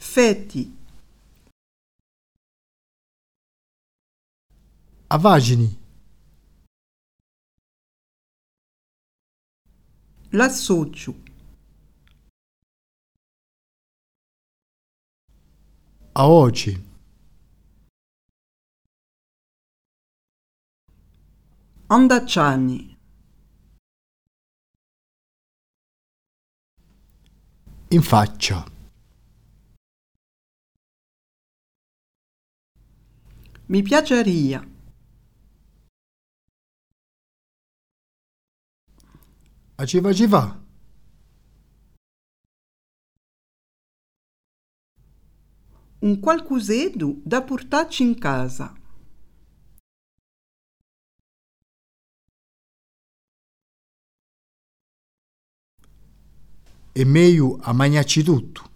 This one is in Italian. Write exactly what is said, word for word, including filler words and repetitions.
Feti. Avagini. L'associo. Aoci. Andacciani. In faccia. Mi piaceria. Aciva civa. Un qualcuseddu da portarci in casa. E meglio a mangiarci tutto.